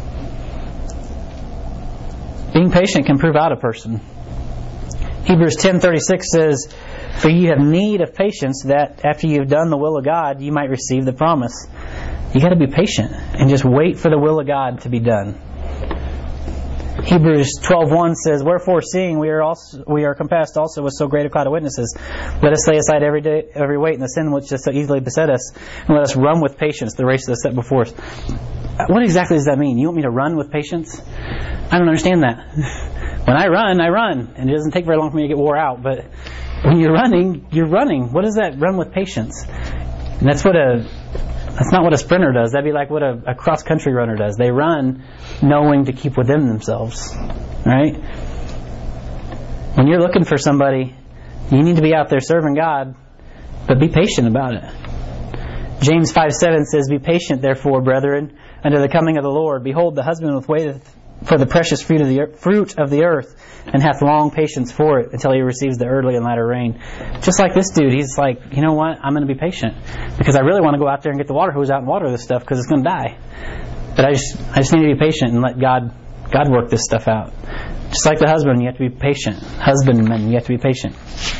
Being patient can prove out a person. Hebrews ten thirty-six says, for you have need of patience, that after you've done the will of God, you might receive the promise. You got to be patient and just wait for the will of God to be done. Hebrews twelve one says, wherefore seeing we are also we are compassed also with so great a cloud of witnesses, let us lay aside every day every weight and the sin which does so easily beset us, and let us run with patience the race that is set before us. What exactly does that mean? You want me to run with patience? I don't understand that. When I run, I run, and it doesn't take very long for me to get wore out. But when you're running, you're running. What is that? Run with patience. And that's what a That's not what a sprinter does. That'd be like what a, a cross-country runner does. They run knowing to keep within themselves. Right? When you're looking for somebody, you need to be out there serving God, but be patient about it. James five seven says, be patient, therefore, brethren, unto the coming of the Lord. Behold, the husband waiteth for the precious fruit of the fruit of the earth, and hath long patience for it until he receives the early and latter rain. Just like this dude, he's like, you know what? I'm going to be patient because I really want to go out there and get the water hose out and water this stuff because it's going to die. But I just, I just need to be patient and let God, God work this stuff out. Just like the husband, you have to be patient. Husbandmen, you have to be patient.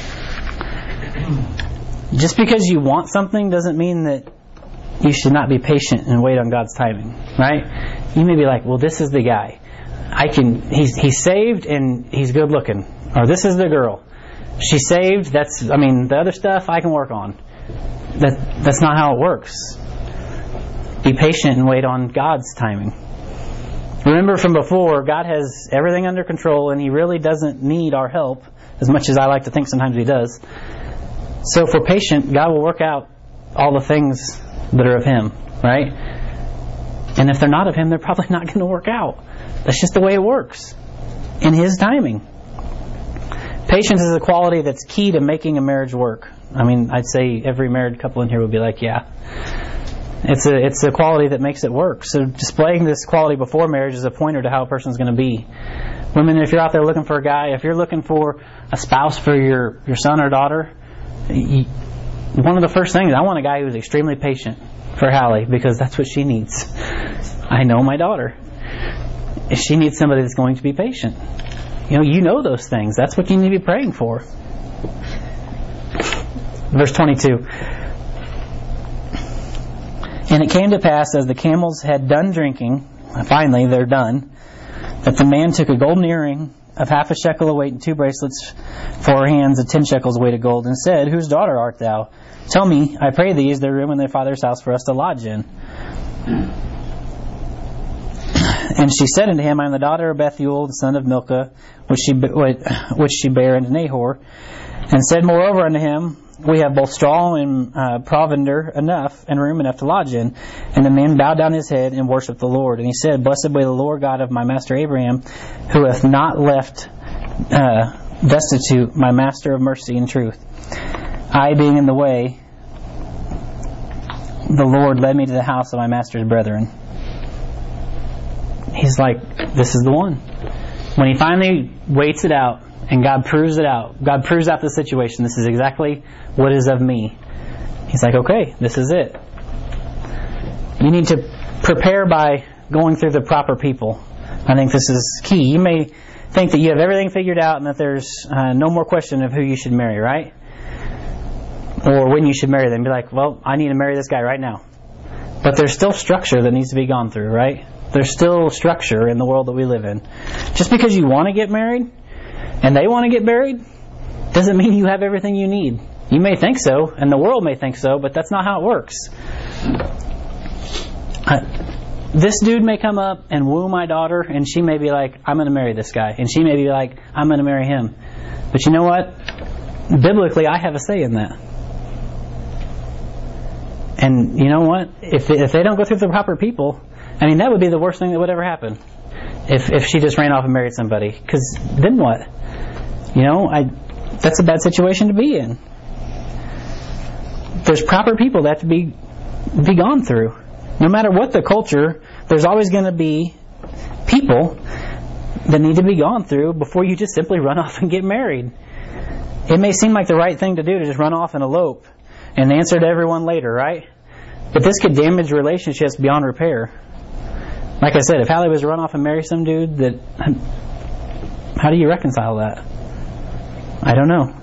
Just because you want something doesn't mean that you should not be patient and wait on God's timing, right? You may be like, well, this is the guy. I can. He's he's saved and he's good looking. Or this is the girl. She's saved. That's. I mean, the other stuff I can work on. That that's not how it works. Be patient and wait on God's timing. Remember from before, God has everything under control, and He really doesn't need our help, as much as I like to think sometimes He does. So if we're patient, God will work out all the things that are of Him, right? And if they're not of Him, they're probably not going to work out. That's just the way it works, in His timing. Patience is a quality that's key to making a marriage work. I mean, I'd say every married couple in here would be like, yeah. It's a it's a quality that makes it work. So displaying this quality before marriage is a pointer to how a person's going to be. Women, if you're out there looking for a guy, if you're looking for a spouse for your, your son or daughter, you, one of the first things, I want a guy who's extremely patient for Hallie, because that's what she needs. I know my daughter. She needs somebody that's going to be patient. You know, you know those things. That's what you need to be praying for. Verse twenty-two. And it came to pass, as the camels had done drinking, finally they're done, that the man took a golden earring of half a shekel of weight and two bracelets for her hands of ten shekels weight of gold, and said, Whose daughter art thou? Tell me, I pray thee, is there room in thy father's house for us to lodge in? And she said unto him, I am the daughter of Bethuel, the son of Milcah, which she which she bare unto Nahor. And said moreover unto him, We have both straw and uh, provender enough, and room enough to lodge in. And the man bowed down his head and worshipped the Lord. And he said, Blessed be the Lord God of my master Abraham, who hath not left uh, destitute my master of mercy and truth. I being in the way, the Lord led me to the house of my master's brethren. He's like, this is the one. When he finally waits it out, and God proves it out, God proves out the situation, this is exactly what is of me. He's like, okay, this is it. You need to prepare by going through the proper people. I think this is key. You may think that you have everything figured out and that there's uh, no more question of who you should marry, right? Or when you should marry them. Be like, well, I need to marry this guy right now. But there's still structure that needs to be gone through, right? There's still structure in the world that we live in. Just because you want to get married and they want to get married doesn't mean you have everything you need. You may think so, and the world may think so, but that's not how it works. Uh, this dude may come up and woo my daughter, and she may be like, I'm going to marry this guy. And she may be like, I'm going to marry him. But you know what? Biblically, I have a say in that. And you know what? If if they don't go through the proper people, I mean, that would be the worst thing that would ever happen. If if she just ran off and married somebody. Because then what? You know, I that's a bad situation to be in. There's proper people that have to be be gone through. No matter what the culture, there's always going to be people that need to be gone through before you just simply run off and get married. It may seem like the right thing to do to just run off and elope and answer to everyone later, right? But this could damage relationships beyond repair. Like I said, if Hallie was to run off and marry some dude, that how do you reconcile that? I don't know.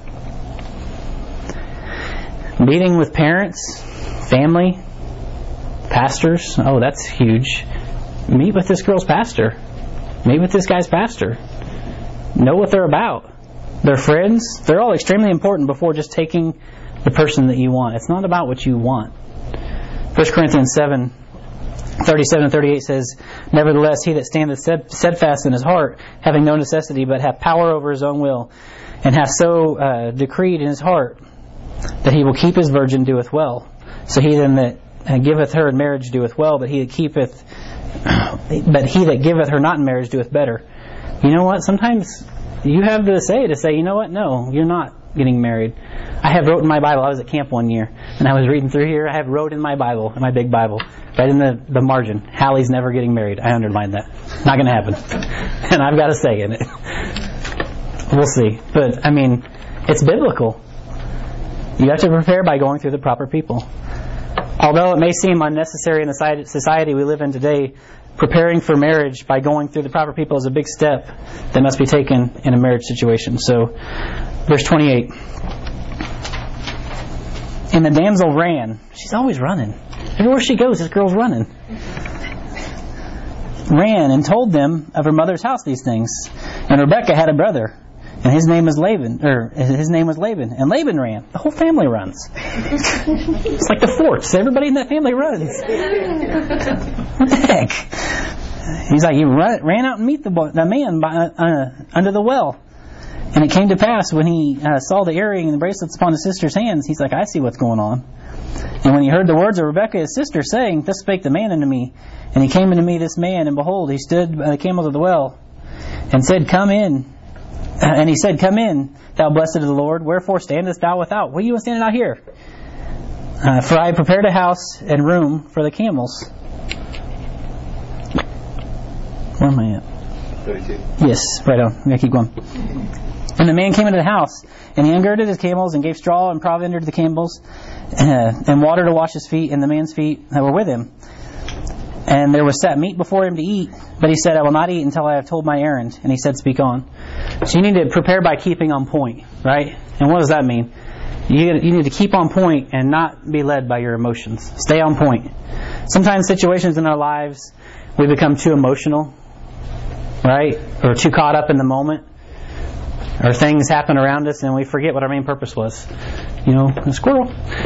Meeting with parents, family, pastors. Oh, that's huge. Meet with this girl's pastor. Meet with this guy's pastor. Know what they're about. Their friends. They're all extremely important before just taking the person that you want. It's not about what you want. First Corinthians seven, thirty-seven and thirty-eight says, Nevertheless, he that standeth steadfast in his heart, having no necessity, but hath power over his own will, and hath so uh, decreed in his heart that he will keep his virgin, doeth well. So he then that uh, giveth her in marriage doeth well, but he that keepeth, but he that giveth her not in marriage doeth better. You know what? Sometimes you have the say to say, you know what? No, you're not getting married. I have wrote in my Bible. I was at camp one year, and I was reading through here. I have wrote in my Bible, in my big Bible, right in the, the margin, Hallie's never getting married. I underlined that. Not going to happen. And I've got a say in it. We'll see. But, I mean, it's biblical. You have to prepare by going through the proper people. Although it may seem unnecessary in the society we live in today, preparing for marriage by going through the proper people is a big step that must be taken in a marriage situation. So, verse twenty-eight. And the damsel ran. She's always running. Everywhere she goes, this girl's running. Ran and told them of her mother's house these things. And Rebekah had a brother, and his name was Laban, or his name was Laban. And Laban ran. The whole family runs. It's like the forts. Everybody in that family runs. What the heck? He's like, he ran, ran out and meet the, boy, the man by, uh, under the well. And it came to pass when he uh, saw the earring and the bracelets upon his sister's hands, he's like, I see what's going on. And when he heard the words of Rebekah his sister saying, Thus spake the man unto me. And he came unto me this man, and behold, he stood by the camels of the well, and said, Come in. And he said, Come in, thou blessed of the Lord. Wherefore standest thou without? What are you standing out here? Uh, for I have prepared a house and room for the camels. Where am I at? thirty-two. Yes, right on. I'm going to keep going. And the man came into the house, and he ungirded his camels, and gave straw and provender to the camels, uh, and water to wash his feet, and the man's feet that were with him. And there was set meat before him to eat, but he said, I will not eat until I have told my errand. And he said, Speak on. So you need to prepare by keeping on point, right? And what does that mean? You, you need to keep on point and not be led by your emotions. Stay on point. Sometimes situations in our lives, we become too emotional, right? Or too caught up in the moment. Or things happen around us and we forget what our main purpose was. You know, a squirrel.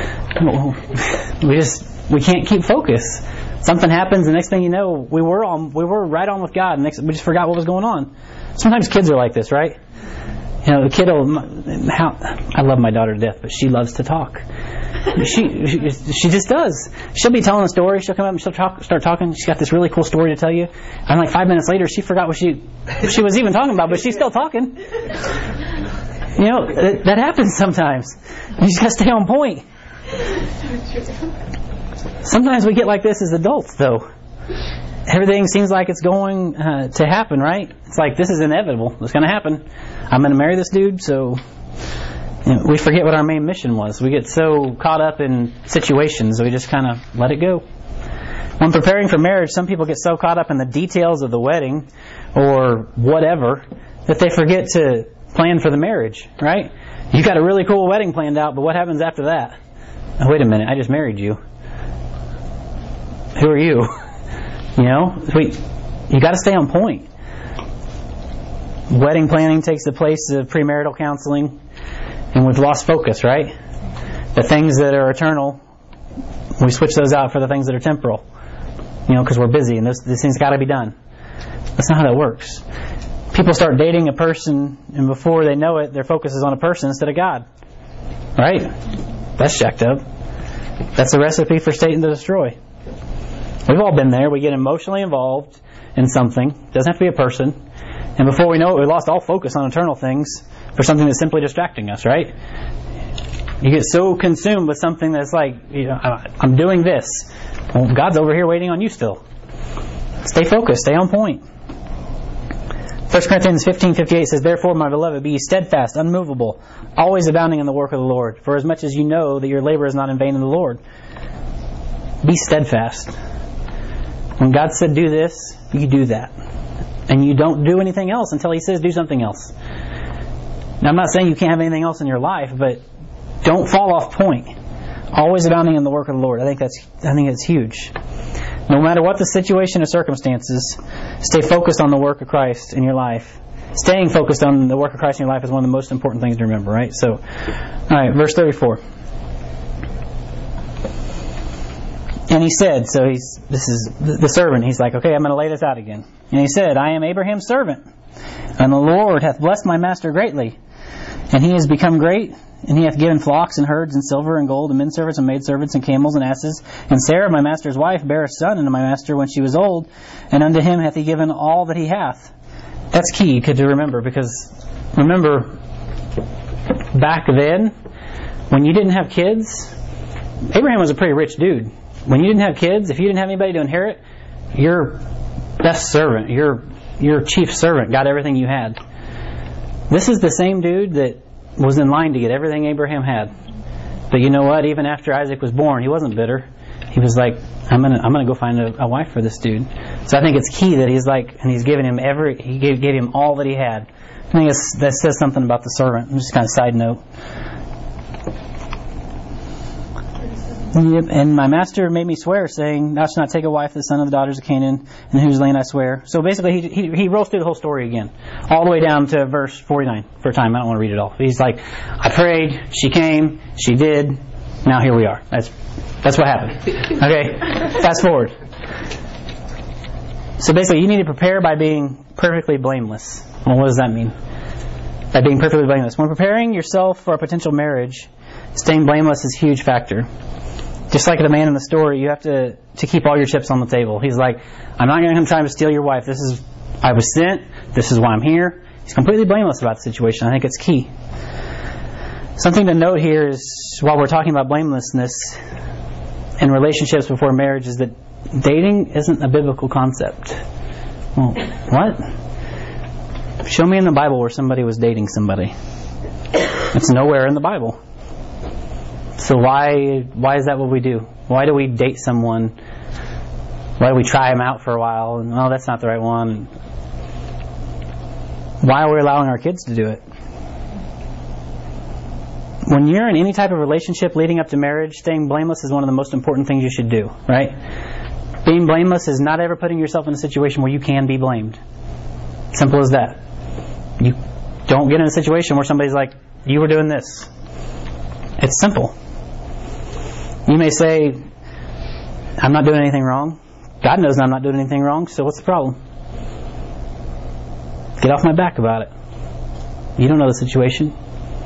We just, we can't keep focus. Something happens, the next thing you know, we were on, we were right on with God, and next, we just forgot what was going on. Sometimes kids are like this, right? You know, the kid will, how, I love my daughter to death, but she loves to talk. She, she she just does. She'll be telling a story, she'll come up and she'll talk, start talking, she's got this really cool story to tell you, and like five minutes later, she forgot what she, she was even talking about, but she's still talking. You know, that, that happens sometimes. You just gotta stay on point. Sometimes we get like this as adults, though. Everything seems like it's going uh, to happen, right? It's like, this is inevitable. It's going to happen. I'm going to marry this dude, so you know, we forget what our main mission was. We get so caught up in situations, we just kind of let it go. When preparing for marriage, some people get so caught up in the details of the wedding or whatever that they forget to plan for the marriage, right? You got a really cool wedding planned out, but what happens after that? Oh, wait a minute, I just married you. Who are you? You know, we, you got to stay on point. Wedding planning takes the place of premarital counseling, and we've lost focus, right? The things that are eternal, we switch those out for the things that are temporal. You know, because we're busy, and this, this thing's got to be done. That's not how that works. People start dating a person, and before they know it, their focus is on a person instead of God. Right? That's jacked up. That's a recipe for Satan to destroy. We've all been there. We get emotionally involved in something. It doesn't have to be a person. And before we know it, we lost all focus on eternal things for something that's simply distracting us, right? You get so consumed with something that's like, you know, I'm doing this. Well, God's over here waiting on you still. Stay focused. Stay on point. First Corinthians fifteen fifty-eight says, Therefore, my beloved, be ye steadfast, unmovable, always abounding in the work of the Lord. For as much as you know that your labor is not in vain in the Lord. Be steadfast. When God said do this, you do that. And you don't do anything else until He says do something else. Now, I'm not saying you can't have anything else in your life, but don't fall off point. Always abounding in the work of the Lord. I think that's I think it's huge. No matter what the situation or circumstances, stay focused on the work of Christ in your life. Staying focused on the work of Christ in your life is one of the most important things to remember, right? So, all right, verse thirty-four. And he said, so he's this is the servant. He's like, okay, I'm going to lay this out again. And he said, I am Abraham's servant, and the Lord hath blessed my master greatly, and he has become great, and he hath given flocks and herds and silver and gold and men servants and maid servants and camels and asses. And Sarah, my master's wife, bare a son unto my master when she was old, and unto him hath he given all that he hath. That's key to remember, because remember, back then, when you didn't have kids, Abraham was a pretty rich dude. When you didn't have kids, if you didn't have anybody to inherit, your best servant, your your chief servant got everything you had. This is the same dude that was in line to get everything Abraham had. But you know what? Even after Isaac was born, he wasn't bitter. He was like, I'm gonna I'm gonna go find a, a wife for this dude. So I think it's key that he's like, and he's given him every, he gave gave him all that he had. I think it's, that says something about the servant. Just kind of side note. Yep. And my master made me swear, saying, Thou shalt not take a wife of the son of the daughters of Canaan, in whose land I swear. So basically, he, he he rolls through the whole story again, all the way down to verse forty-nine. For time, I don't want to read it all. He's like, I prayed, she came, she did, now here we are. That's that's what happened. Okay, fast forward. So basically, you need to prepare by being perfectly blameless. Well, what does that mean? By being perfectly blameless. When preparing yourself for a potential marriage, staying blameless is a huge factor. Just like the man in the story, you have to, to keep all your chips on the table. He's like, I'm not going to come trying to steal your wife. This is, I was sent. This is why I'm here. He's completely blameless about the situation. I think it's key. Something to note here is, while we're talking about blamelessness in relationships before marriage, is that dating isn't a biblical concept. Well, what? Show me in the Bible where somebody was dating somebody. It's nowhere in the Bible. So why why is that what we do? Why do we date someone? Why do we try them out for a while? And, oh, that's not the right one. Why are we allowing our kids to do it? When you're in any type of relationship leading up to marriage, staying blameless is one of the most important things you should do, right? Being blameless is not ever putting yourself in a situation where you can be blamed. Simple as that. You don't get in a situation where somebody's like, you were doing this. It's simple. You may say, I'm not doing anything wrong. God knows I'm not doing anything wrong, so what's the problem? Get off my back about it. You don't know the situation.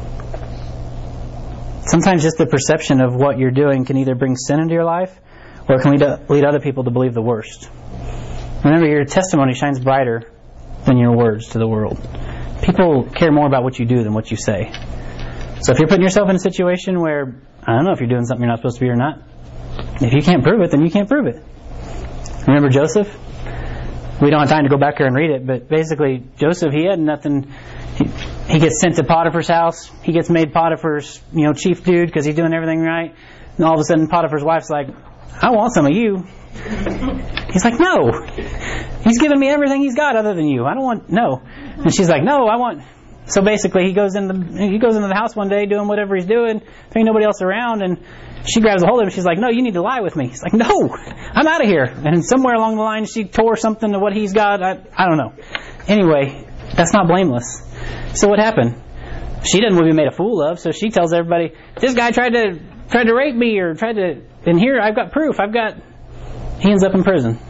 Sometimes just the perception of what you're doing can either bring sin into your life, or it can lead, lead other people to believe the worst. Remember, your testimony shines brighter than your words to the world. People care more about what you do than what you say. So if you're putting yourself in a situation where, I don't know if you're doing something you're not supposed to be or not, if you can't prove it, then you can't prove it. Remember Joseph? We don't have time to go back here and read it, but basically Joseph, he had nothing. He, he gets sent to Potiphar's house. He gets made Potiphar's, you know, chief dude because he's doing everything right. And all of a sudden Potiphar's wife's like, I want some of you. He's like, no. He's giving me everything he's got other than you. I don't want, no. And she's like, no, I want... So basically, he goes into he goes into the house one day doing whatever he's doing. There ain't nobody else around, and she grabs a hold of him. She's like, "No, you need to lie with me." He's like, "No, I'm out of here." And somewhere along the line, she tore something to what he's got. I, I don't know. Anyway, that's not blameless. So what happened? She doesn't want to be made a fool of, so she tells everybody, "This guy tried to tried to rape me, or tried to." And here, I've got proof. I've got. He ends up in prison.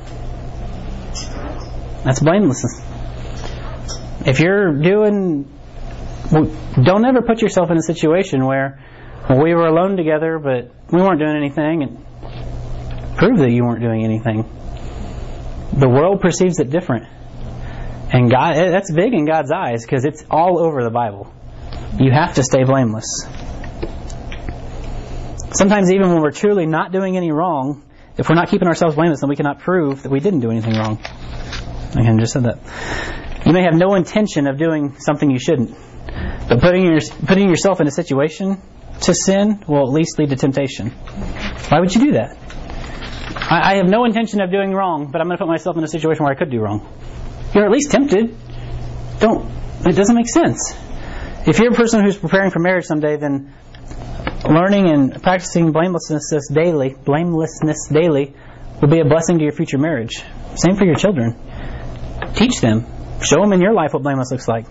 That's blamelessness. If you're doing. Well, don't ever put yourself in a situation where, well, we were alone together, but we weren't doing anything, and prove that you weren't doing anything. The world perceives it different, and God, that's big in God's eyes because it's all over the Bible. You have to stay blameless. Sometimes, even when we're truly not doing any wrong, if we're not keeping ourselves blameless, then we cannot prove that we didn't do anything wrong. I just said that. You may have no intention of doing something you shouldn't. But putting your, putting yourself in a situation to sin will at least lead to temptation. Why would you do that? I, I have no intention of doing wrong, but I'm going to put myself in a situation where I could do wrong. You're at least tempted. Don't. It doesn't make sense. If you're a person who's preparing for marriage someday, then learning and practicing blamelessness daily, blamelessness daily, will be a blessing to your future marriage. Same for your children. Teach them. Show them in your life what blameless looks like.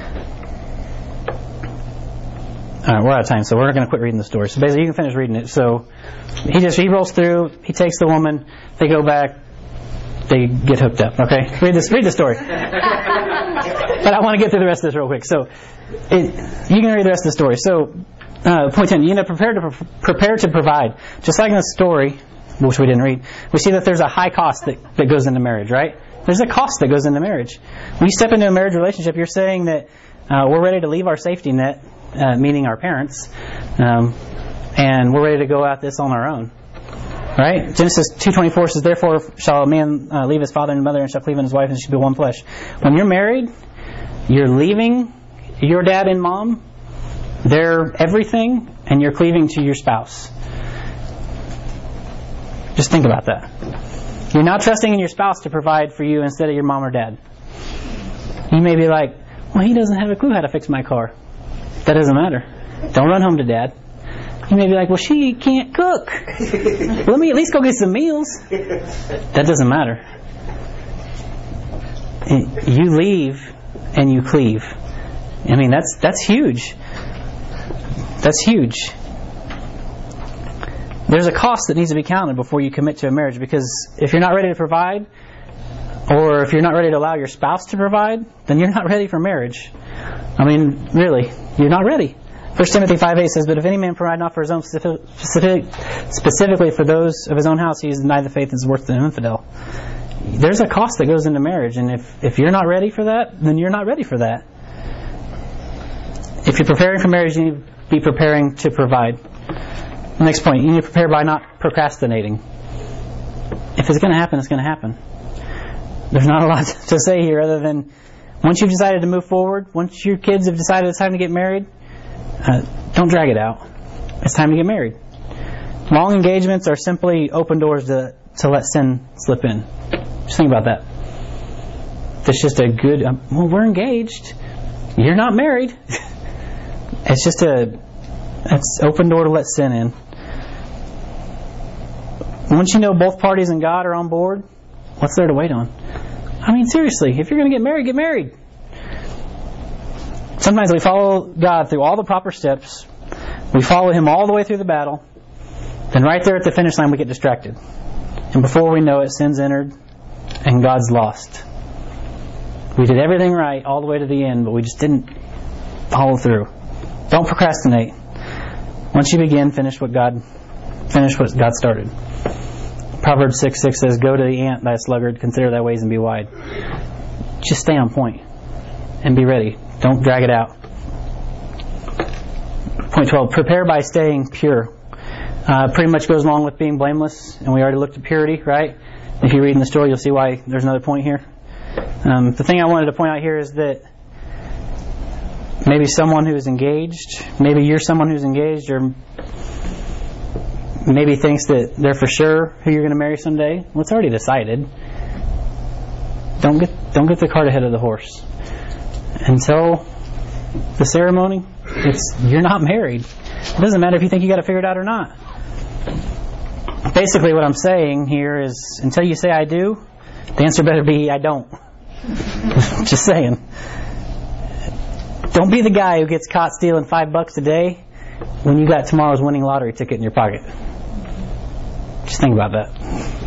Alright, we're out of time, so we're going to quit reading the story. So basically, you can finish reading it. So he just he rolls through. He takes the woman. They go back. They get hooked up. Okay, read this. Read the story. But I want to get through the rest of this real quick. So it, you can read the rest of the story. So uh, point ten. You know, prepare to pre- prepare to provide. Just like in the story, which we didn't read, we see that there's a high cost that, that goes into marriage. Right? There's a cost that goes into marriage. When you step into a marriage relationship, you're saying that uh, we're ready to leave our safety net. Uh, meaning our parents, um, and we're ready to go at this on our own. Right? Genesis two twenty-four says, "Therefore shall a man uh, leave his father and mother, and shall cleave unto his wife, and she shall be one flesh." When you're married, you're leaving your dad and mom, their everything, and you're cleaving to your spouse. Just think about that. You're not trusting in your spouse to provide for you instead of your mom or dad. You may be like, "Well, he doesn't have a clue how to fix my car." That doesn't matter. Don't run home to dad. You may be like, well, she can't cook. Let me at least go get some meals. That doesn't matter. You leave and you cleave. I mean, that's that's huge. That's huge. There's a cost that needs to be counted before you commit to a marriage, because if you're not ready to provide, or if you're not ready to allow your spouse to provide, then you're not ready for marriage. I mean, really, you're not ready. First Timothy five eight says, "But if any man provide not for his own, specific, specific, specifically for those of his own house, he is denied the faith and is worse than an infidel." There's a cost that goes into marriage, and if, if you're not ready for that, then you're not ready for that. If you're preparing for marriage, you need to be preparing to provide. Next point, you need to prepare by not procrastinating. If it's going to happen, it's going to happen. There's not a lot to say here other than once you've decided to move forward, once your kids have decided it's time to get married, uh, don't drag it out. It's time to get married. Long engagements are simply open doors to, to let sin slip in. Just think about that. It's just a good, um, well, we're engaged. You're not married. It's just a, it's open door to let sin in. Once you know both parties and God are on board, what's there to wait on? I mean, seriously, if you're going to get married, get married. Sometimes we follow God through all the proper steps. We follow Him all the way through the battle. Then right there at the finish line, we get distracted. And before we know it, sin's entered and God's lost. We did everything right all the way to the end, but we just didn't follow through. Don't procrastinate. Once you begin, finish what God finish what God started. Proverbs six six says, "Go to the ant, thy sluggard, consider thy ways and be wide." Just stay on point and be ready. Don't drag it out. Point twelve, prepare by staying pure. Uh, pretty much goes along with being blameless, and we already looked at purity, right? If you read in the story, you'll see why there's another point here. Um, the thing I wanted to point out here is that maybe someone who's engaged, maybe you're someone who's engaged, or maybe thinks that they're for sure who you're going to marry someday. Well, it's already decided. Don't get don't get the cart ahead of the horse. Until the ceremony, it's you're not married. It doesn't matter if you think you got to figure it out or not. Basically, what I'm saying here is, until you say I do, the answer better be I don't. Just saying. Don't be the guy who gets caught stealing five bucks a day when you got tomorrow's winning lottery ticket in your pocket. Just think about that.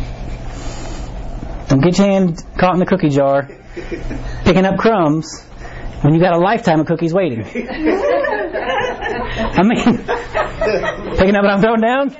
Don't get your hand caught in the cookie jar picking up crumbs when you got a lifetime of cookies waiting. I mean, picking up what I'm throwing down?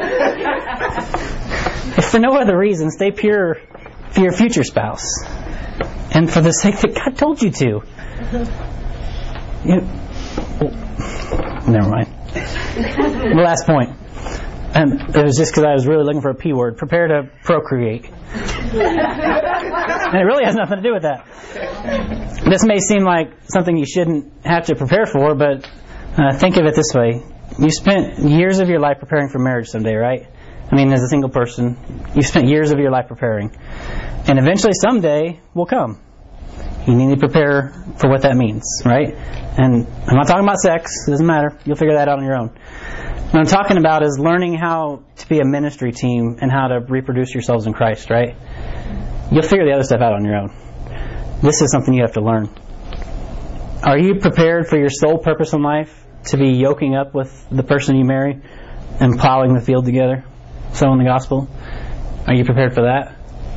If for no other reason, stay pure for your future spouse. And for the sake that God told you to. You, well, never mind. The last point. And it was just because I was really looking for a P word. Prepare to procreate. And it really has nothing to do with that. This may seem like something you shouldn't have to prepare for, but uh, think of it this way. You spent years of your life preparing for marriage someday, right? I mean, as a single person, you've spent years of your life preparing. And eventually someday will come. You need to prepare for what that means, right? And I'm not talking about sex. It doesn't matter. You'll figure that out on your own. What I'm talking about is learning how to be a ministry team and how to reproduce yourselves in Christ, right? You'll figure the other stuff out on your own. This is something you have to learn. Are you prepared for your sole purpose in life to be yoking up with the person you marry and plowing the field together, sowing the gospel? Are you prepared for that?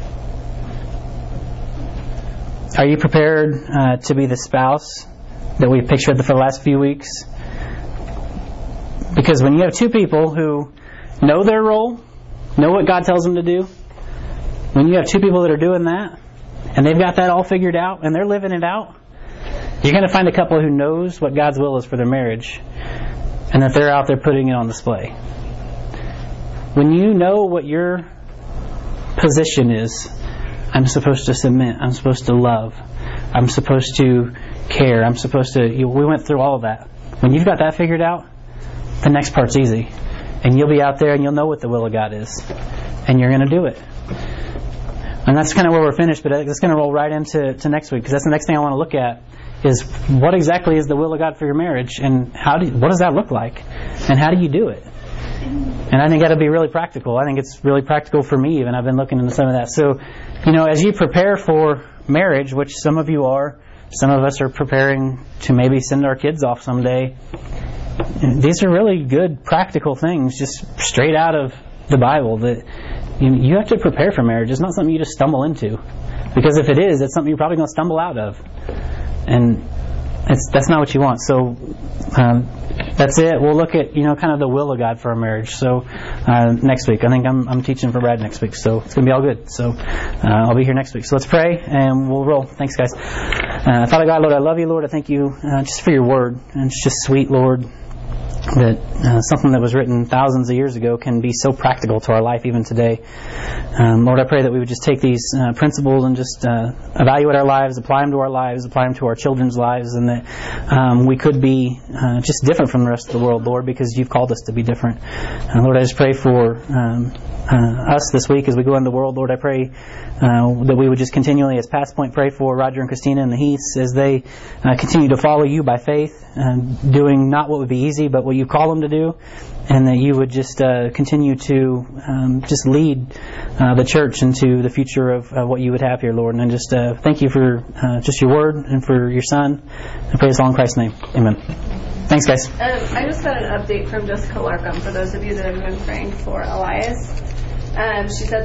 Are you prepared uh, to be the spouse that we've pictured for the last few weeks? Because when you have two people who know their role, know what God tells them to do, when you have two people that are doing that, and they've got that all figured out, and they're living it out, you're going to find a couple who knows what God's will is for their marriage, and that they're out there putting it on display. When you know what your position is, I'm supposed to submit, I'm supposed to love, I'm supposed to care, I'm supposed to... You, we went through all of that. When you've got that figured out, the next part's easy. And you'll be out there and you'll know what the will of God is. And you're going to do it. And that's kind of where we're finished, but it's going to roll right into to next week, because that's the next thing I want to look at, is what exactly is the will of God for your marriage, and how do you, what does that look like, and how do you do it? And I think that'll be really practical. I think it's really practical for me even. I've been looking into some of that. So, you know, as you prepare for marriage, which some of you are, some of us are preparing to maybe send our kids off someday, these are really good practical things, just straight out of the Bible, that you, you have to prepare for marriage. It's not something you just stumble into. Because if it is, it's something you're probably going to stumble out of. And it's, that's not what you want. So um, that's it. We'll look at, you know, kind of the will of God for our marriage. So uh, next week, I think I'm, I'm teaching for Brad next week, so it's going to be all good. So uh, I'll be here next week. So let's pray and we'll roll. Thanks, guys. Uh, Father God, Lord, I love you, Lord. I thank you uh, just for your word. And it's just sweet, Lord, that uh, something that was written thousands of years ago can be so practical to our life even today. Um, Lord, I pray that we would just take these uh, principles and just uh, evaluate our lives, apply them to our lives, apply them to our children's lives, and that um, we could be uh, just different from the rest of the world, Lord, because you've called us to be different. Uh, Lord, I just pray for um, uh, us this week as we go into the world. Lord, I pray Uh, that we would just continually, as Past Point, pray for Roger and Christina and the Heaths as they uh, continue to follow you by faith, uh, doing not what would be easy, but what you call them to do, and that you would just uh, continue to um, just lead uh, the church into the future of uh, what you would have here, Lord. And I just uh, thank you for uh, just your word and for your Son. I pray this all in Christ's name. Amen. Thanks, guys. Um, I just got an update from Jessica Larkham for those of you that have been praying for Elias. Um, she said